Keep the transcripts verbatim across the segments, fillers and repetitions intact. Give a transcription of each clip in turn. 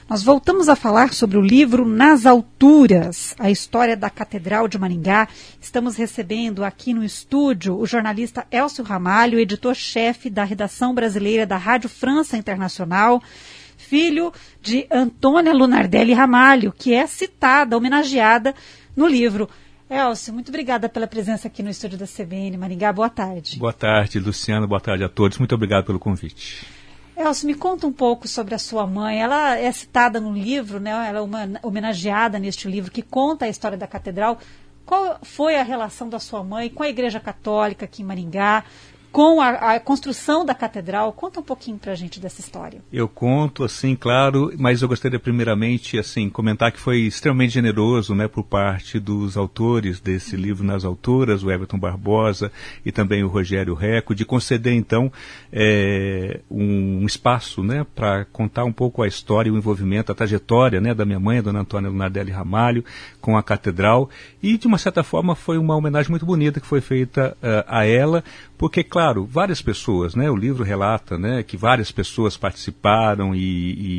Nós voltamos a falar sobre o livro Nas Alturas, a história da Catedral de Maringá. Estamos recebendo aqui no estúdio o jornalista Elcio Ramalho, editor-chefe da redação brasileira da Rádio França Internacional, filho de Antônia Lunardelli Ramalho, que é citada, homenageada no livro. Elcio, muito obrigada pela presença aqui no estúdio da C B N Maringá. Boa tarde. Boa tarde, Luciana. Boa tarde a todos. Muito obrigado pelo convite. Elcio, me conta um pouco sobre a sua mãe. Ela é citada no livro, né? Ela é uma, homenageada neste livro que conta a história da catedral. Qual foi a relação da sua mãe com a Igreja Católica aqui em Maringá, com a, a construção da catedral? Conta um pouquinho para a gente dessa história. Eu conto, assim, claro, mas eu gostaria primeiramente, assim, comentar que foi extremamente generoso, né, por parte dos autores desse livro Nas Alturas, o Everton Barbosa e também o Rogério Reco, de conceder, então, é, um espaço, né, para contar um pouco a história e o envolvimento, a trajetória, né, da minha mãe, a dona Antônia Lunardelli Ramalho, com a catedral, e, de uma certa forma, foi uma homenagem muito bonita que foi feita uh, a ela, porque, claro, várias pessoas, né, o livro relata, né, que várias pessoas participaram e,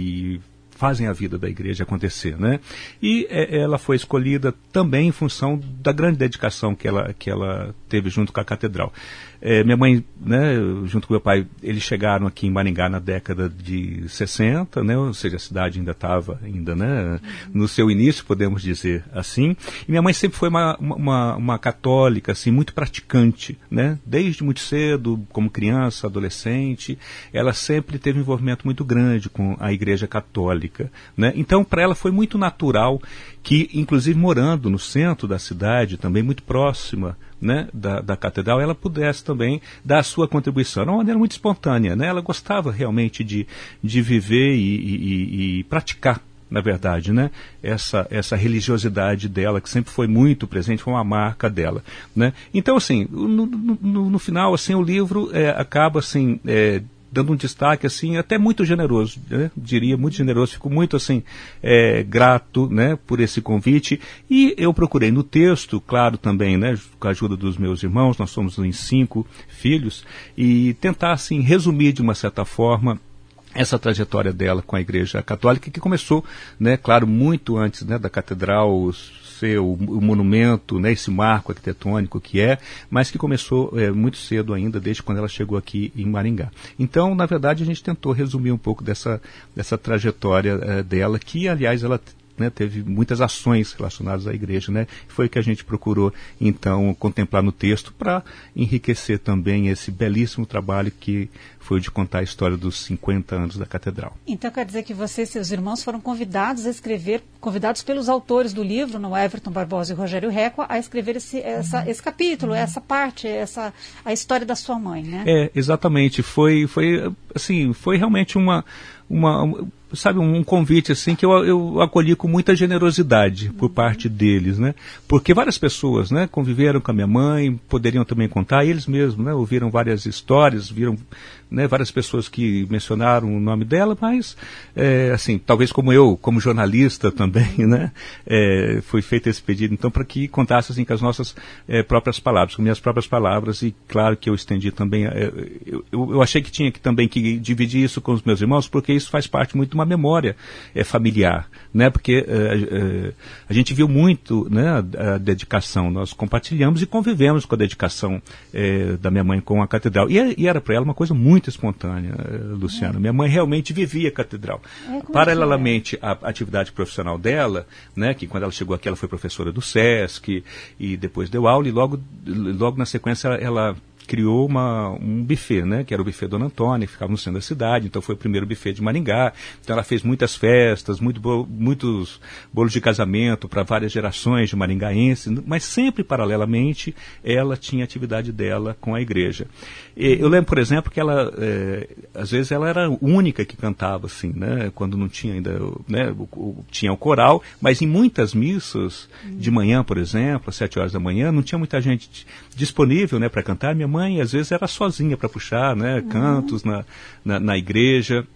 e fazem a vida da igreja acontecer, né? E é, ela foi escolhida também em função da grande dedicação que ela, que ela teve junto com a catedral. É, minha mãe, né, junto com meu pai, eles chegaram aqui em Maringá na década de sessenta, né, ou seja, a cidade ainda estava ainda, né, no seu início, podemos dizer assim. E minha mãe sempre foi uma, uma, uma católica, assim, muito praticante, né, desde muito cedo, como criança, adolescente, ela sempre teve um envolvimento muito grande com a Igreja Católica, né. Então, para ela foi muito natural que, inclusive morando no centro da cidade, também muito próxima, né, da, da catedral, ela pudesse também dar a sua contribuição. Era uma maneira muito espontânea, né? Ela gostava realmente de, de viver e, e, e praticar, na verdade, né, essa, essa religiosidade dela, que sempre foi muito presente, foi uma marca dela, né? Então, assim, no, no, no final, assim, o livro é, acaba, assim, é, dando um destaque, assim, até muito generoso, né? Diria, muito generoso. Fico muito, assim, é, grato, né, por esse convite. E eu procurei no texto, claro, também, né, com a ajuda dos meus irmãos, nós somos em cinco filhos, e tentar, assim, resumir de uma certa forma essa trajetória dela com a Igreja Católica, que começou, né, claro, muito antes, né, da catedral ser o, o monumento, né, esse marco arquitetônico que é, mas que começou é, muito cedo ainda, desde quando ela chegou aqui em Maringá. Então, na verdade, a gente tentou resumir um pouco dessa, dessa trajetória é, dela, que, aliás, ela, né, teve muitas ações relacionadas à igreja, né? Foi o que a gente procurou, então, contemplar no texto para enriquecer também esse belíssimo trabalho que foi o de contar a história dos cinquenta anos da catedral. Então quer dizer que você e seus irmãos foram convidados a escrever, convidados pelos autores do livro, no Everton Barbosa e Rogério Reco, a escrever esse, essa, esse capítulo, essa parte, essa, a história da sua mãe, né? É, exatamente. Foi, foi, assim, foi realmente uma... uma sabe, um convite assim que eu, eu acolhi com muita generosidade por uhum. parte deles, né? Porque várias pessoas, né, conviveram com a minha mãe, poderiam também contar, eles mesmos, né, ouviram várias histórias, viram, né, várias pessoas que mencionaram o nome dela, mas, é, assim, talvez como eu, como jornalista também, né, é, foi feito esse pedido, então, para que contasse, assim, com as nossas é, próprias palavras, com minhas próprias palavras, e claro que eu estendi também, é, eu, eu achei que tinha que também que dividir isso com os meus irmãos, porque isso faz parte muito de uma memória é, familiar, né? Porque é, é, a gente viu muito, né, a, a dedicação, nós compartilhamos e convivemos com a dedicação é, da minha mãe com a catedral, e, e era para ela uma coisa muito espontânea, Luciana. É. Minha mãe realmente vivia a catedral. É, paralelamente à atividade profissional dela, né, que quando ela chegou aqui ela foi professora do SESC e depois deu aula, e logo, logo na sequência ela, ela criou uma, um buffet, né, que era o buffet Dona Antônia, que ficava no centro da cidade, então foi o primeiro buffet de Maringá. Então ela fez muitas festas, muito bo- muitos bolos de casamento para várias gerações de maringaenses, mas sempre paralelamente ela tinha a atividade dela com a igreja. E eu lembro, por exemplo, que ela, é, às vezes ela era a única que cantava assim, né, quando não tinha ainda, né, o, o, tinha o coral, mas em muitas missas de manhã, por exemplo, às sete horas da manhã, não tinha muita gente disponível, né, para cantar. Minha mãe, às vezes, era sozinha para puxar, né, cantos na, na, na igreja.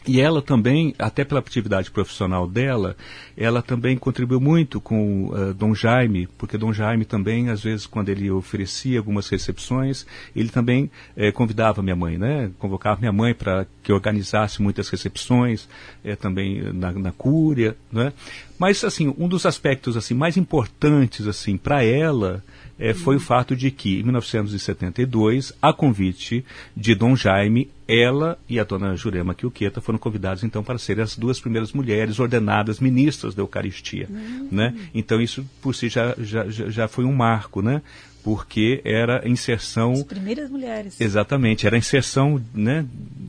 E ela também, até pela atividade profissional dela, ela também contribuiu muito com uh, Dom Jaime, porque Dom Jaime também, às vezes, quando ele oferecia algumas recepções, ele também eh, convidava minha mãe, né? Convocava minha mãe para que organizasse muitas recepções, eh, também na, na cúria, né? Mas, assim, um dos aspectos assim, mais importantes assim, para ela é, foi o fato de que, em mil novecentos e setenta e dois, a convite de Dom Jaime, ela e a dona Jurema Chiuqueta foram convidadas, então, para serem as duas primeiras mulheres ordenadas ministras da Eucaristia. Uhum. Né? Então, isso, por si, já, já, já foi um marco, né? Porque era a inserção... As primeiras mulheres. Exatamente, era a inserção, né,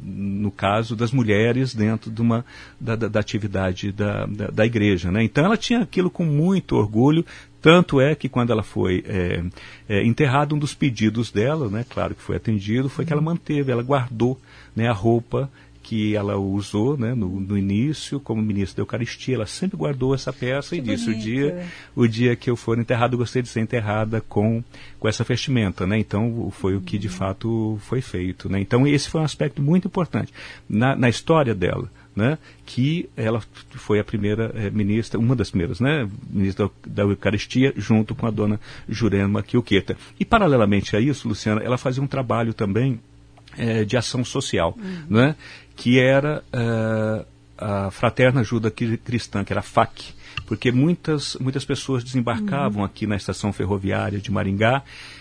no caso das mulheres dentro de uma, da, da, da atividade da, da, da igreja. Né? Então ela tinha aquilo com muito orgulho, tanto é que quando ela foi é, é, enterrada, um dos pedidos dela, né, claro que foi atendido, foi que ela manteve, ela guardou, né, a roupa que ela usou, né, no, no início como ministra da Eucaristia. Ela sempre guardou essa peça que e disse, o dia, o dia que eu for enterrado, eu gostei de ser enterrada com, com essa vestimenta. Né? Então foi o que de fato foi feito. Né? Então esse foi um aspecto muito importante na, na história dela. Né, que ela foi a primeira eh, ministra, uma das primeiras, né, ministra da Eucaristia, junto com a dona Jurema Chiuqueta. E paralelamente a isso, Luciana, ela fazia um trabalho também eh, de ação social, uhum. né, que era uh, a Fraterna Ajuda Cristã, que era a F A C, porque muitas, muitas pessoas desembarcavam uhum. aqui na estação ferroviária de Maringá,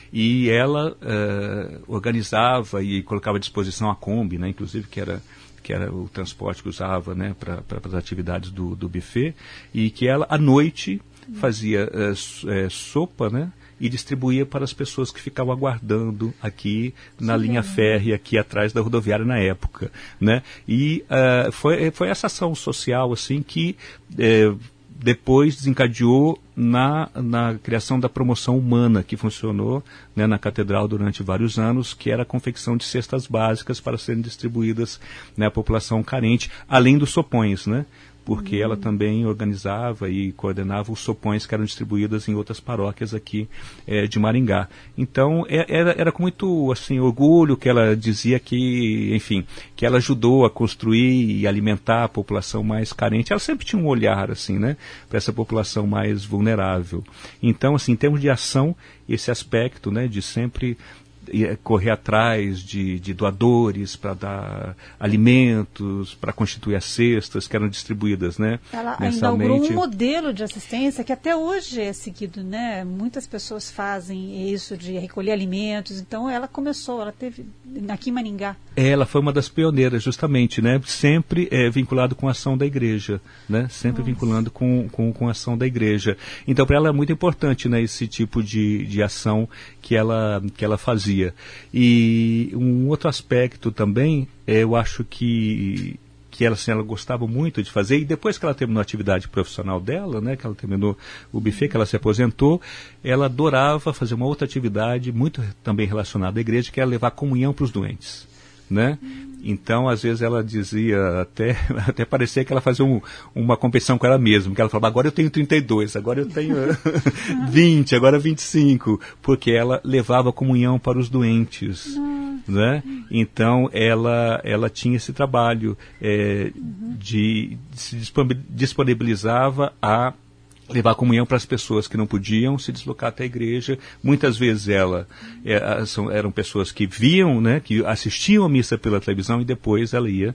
e ela uh, organizava e colocava à disposição a Kombi, né, inclusive, que era que era o transporte que usava, né, para as atividades do, do buffet, e que ela, à noite, fazia uh, é, sopa, né, e distribuía para as pessoas que ficavam aguardando aqui na Sim, linha é. férrea, aqui atrás da rodoviária na época. Né? E uh, foi, foi essa ação social assim, que uh, depois desencadeou na, na criação da promoção humana, que funcionou, né, na Catedral durante vários anos, que era a confecção de cestas básicas para serem distribuídas, né, à população carente, além dos sopões, né? Porque uhum. ela também organizava e coordenava os sopões que eram distribuídos em outras paróquias aqui é, de Maringá. Então, é, era, era com muito assim, orgulho que ela dizia que, enfim, que ela ajudou a construir e alimentar a população mais carente. Ela sempre tinha um olhar, assim, né, para essa população mais vulnerável. Então, assim, em termos de ação, esse aspecto, né, de sempre correr atrás de, de doadores para dar alimentos, para constituir as cestas que eram distribuídas, né, ela inaugurou um modelo de assistência que até hoje é seguido, né? Muitas pessoas fazem isso de recolher alimentos. Então ela começou, ela teve aqui em Maringá. Ela foi uma das pioneiras, justamente, né? Sempre é, vinculado com a ação da igreja, né? Sempre Nossa. vinculando com, com, com a ação da igreja. Então para ela é muito importante, né, esse tipo de, de ação que ela, que ela fazia. E um outro aspecto também, é, eu acho que, que ela, assim, ela gostava muito de fazer, e depois que ela terminou a atividade profissional dela, né, que ela terminou o buffet, que ela se aposentou, ela adorava fazer uma outra atividade muito também relacionada à igreja, que era levar comunhão para os doentes. Né? Então, às vezes ela dizia, até, até parecia que ela fazia um, uma competição com ela mesma, que ela falava, agora eu tenho trinta e dois, agora eu tenho vinte, agora vinte e cinco, porque ela levava comunhão para os doentes. Né? Então, ela, ela tinha esse trabalho é, de, de se disponibilizava a levar a comunhão para as pessoas que não podiam se deslocar até a igreja. Muitas vezes ela, é, são, eram pessoas que viam, né, que assistiam a missa pela televisão, e depois ela ia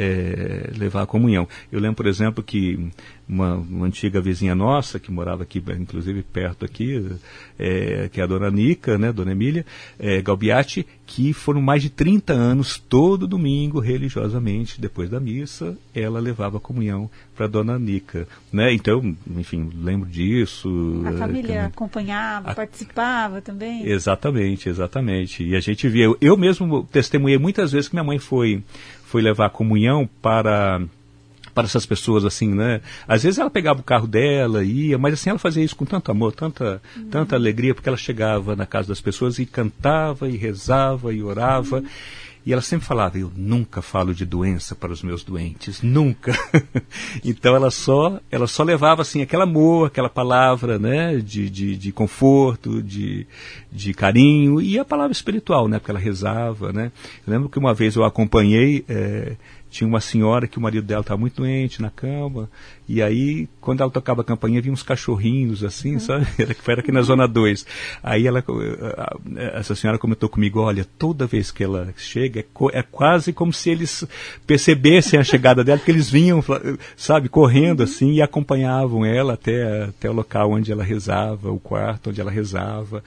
é, levar a comunhão. Eu lembro, por exemplo, que uma, uma antiga vizinha nossa, que morava aqui, inclusive perto aqui, é, que é a dona Nica, né, dona Emília é, Galbiati, que foram mais de trinta anos, todo domingo, religiosamente, depois da missa, ela levava a comunhão para a dona Nica. Né? Então, enfim, lembro disso. A família é, acompanhava, a, participava também. Exatamente, exatamente. E a gente via, eu, eu mesmo testemunhei muitas vezes que minha mãe foi, foi levar a comunhão para... para essas pessoas, assim, né? Às vezes ela pegava o carro dela e ia, mas assim, ela fazia isso com tanto amor, tanta, uhum. tanta alegria, porque ela chegava na casa das pessoas e cantava, e rezava, e orava, uhum. e ela sempre falava, eu nunca falo de doença para os meus doentes, nunca. Então ela só, ela só levava, assim, aquele amor, aquela palavra, né, de, de, de conforto, de, de carinho, e a palavra espiritual, né, porque ela rezava, né. Eu lembro que uma vez eu acompanhei, é, tinha uma senhora que o marido dela estava muito doente na cama, e aí, quando ela tocava a campainha, vinha uns cachorrinhos, assim, uhum. sabe? Era, era aqui na Zona dois. Aí ela, essa senhora comentou comigo, olha, toda vez que ela chega, é, co- é quase como se eles percebessem a chegada dela, porque eles vinham, sabe, correndo, assim, e acompanhavam ela até, até o local onde ela rezava, o quarto onde ela rezava,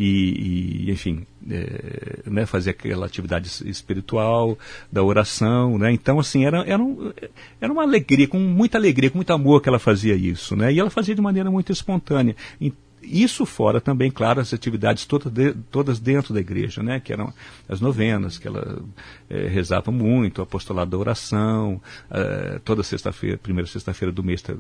e, e enfim, é, né, fazia aquela atividade espiritual, da oração, né? Então, assim, era, era, um, era uma alegria, com muita alegria, com muito amor que ela fazia isso, né? E ela fazia de maneira muito espontânea. E isso fora também, claro, as atividades todas, de, todas dentro da igreja, né? Que eram as novenas, que ela é, rezava muito, o apostolado da oração, é, toda sexta-feira, primeira sexta-feira do mês,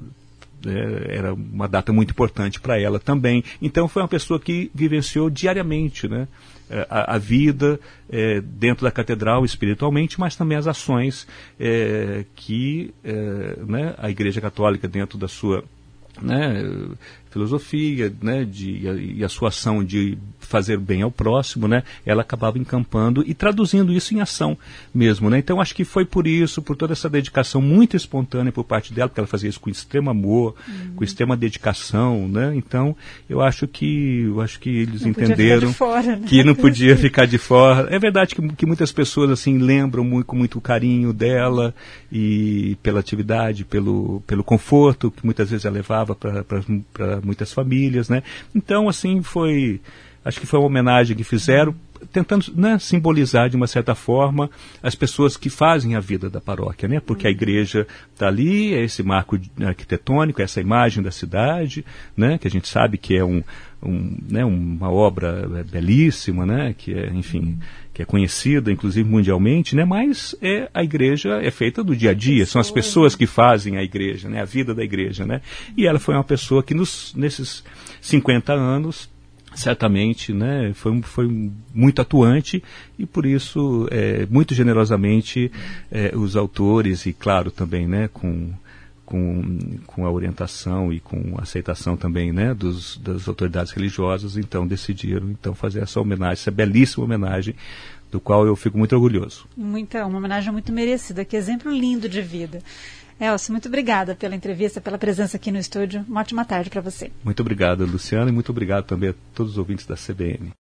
é, era uma data muito importante para ela também. Então foi uma pessoa que vivenciou diariamente, né? A, a vida é, dentro da catedral espiritualmente, mas também as ações é, que é, né, a Igreja Católica, dentro da sua, né, filosofia, né, de, e a sua ação de fazer bem ao próximo, né, ela acabava encampando e traduzindo isso em ação mesmo, né? Então acho que foi por isso, por toda essa dedicação muito espontânea por parte dela, porque ela fazia isso com extremo amor, uhum. com extrema dedicação, né? Então eu acho que eu acho que eles não entenderam fora, né? que não podia ficar de fora. É verdade que, que muitas pessoas assim lembram muito, com muito carinho dela e pela atividade, pelo pelo conforto que muitas vezes ela levava para muitas famílias, né? Então assim foi, acho que foi uma homenagem que fizeram, tentando, né, simbolizar de uma certa forma as pessoas que fazem a vida da paróquia, né? Porque a igreja está ali, é esse marco arquitetônico, essa imagem da cidade, né? Que a gente sabe que é um, um, né, uma obra belíssima, né? Que é, enfim, que é conhecida, inclusive mundialmente, né? Mas é, a igreja é feita do dia a dia, são as pessoas que fazem a igreja, né? A vida da igreja, né? E ela foi uma pessoa que nos, nesses cinquenta anos, certamente, né, foi, foi muito atuante e por isso, é, muito generosamente, é, os autores e, claro, também, né, com, com, com a orientação e com a aceitação também, né, dos, das autoridades religiosas, então decidiram então fazer essa homenagem, essa belíssima homenagem, do qual eu fico muito orgulhoso. Muita, uma homenagem muito merecida, que exemplo lindo de vida. Elcio, muito obrigada pela entrevista, pela presença aqui no estúdio. Uma ótima tarde para você. Muito obrigado, Luciana, e muito obrigado também a todos os ouvintes da C B N.